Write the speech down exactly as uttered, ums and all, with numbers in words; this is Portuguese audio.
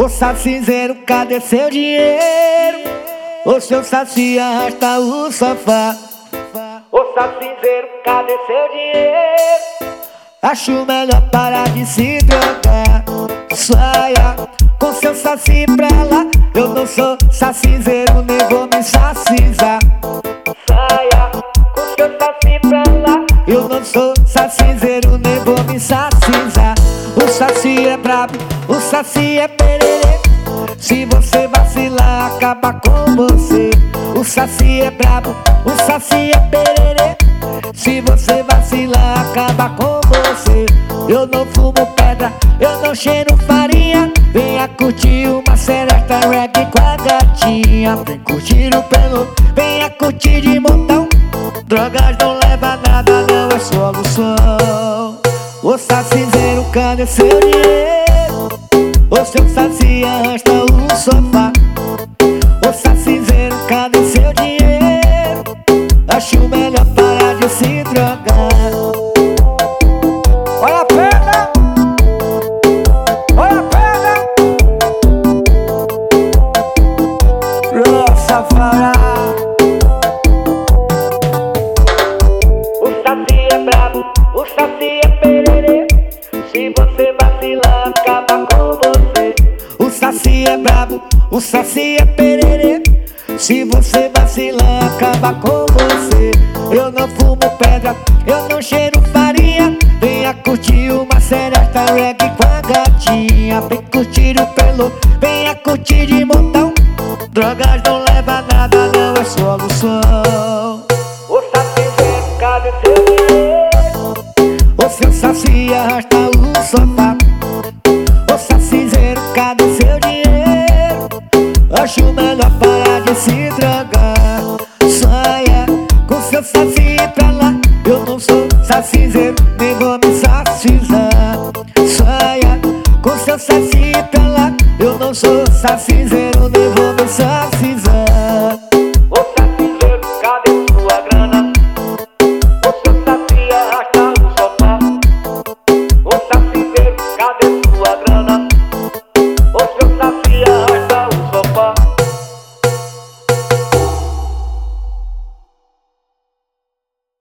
Ô sacizeiro, cadê seu dinheiro? Ô seu saci arrasta o sofá. Ô sacizeiro, cadê seu dinheiro? Acho melhor parar de se drogar. Saia com seu saci pra lá. Eu não sou sacizeiro, nem vou me sacizar. Saia com seu saci pra lá. Eu não sou sacizeiro, nem vou me sacizar. O saci é brabo, o saci é pererê. Se você vacilar, acaba com você. O saci é brabo, o saci é pererê. Se você vacilar, acaba com você. Eu não fumo pedra, eu não cheiro farinha. Venha curtir uma seresta reggae com a gatinha. Vem curtir o pelo, venha curtir de montão. Drogas não leva nada, não é solução. Ô sacizeiro, cadê seu dinheiro? Ô seu saci arrasta o sofá. Ô sacizeiro, cadê seu dinheiro? Acho melhor parar de se drogar. Olha a pedra! Olha a pedra! Nossa, fala! O saci é brabo, o saci é pererê. Se você vacilar, acaba com você. O saci é brabo, o saci é pererê. Se você vacilar, acaba com você. Eu não fumo pedra, eu não cheiro farinha. Venha curtir uma seresta reggae com a gatinha. Vem curtir o pelo, venha curtir de montão. Drogas não leva nada, não é solução. Ô sacizeiro, cadê seu dinheiro? Ô seu saci arrasta o sofá. Ô sacizeiro, cadê seu dinheiro? Acho melhor parar de se drogar. Saia com seu saci pra lá. Eu não sou sacizeiro, nem vou me sacizar. Saia com seu saci pra lá. Eu não sou sacizeiro, nem vou me sacizar.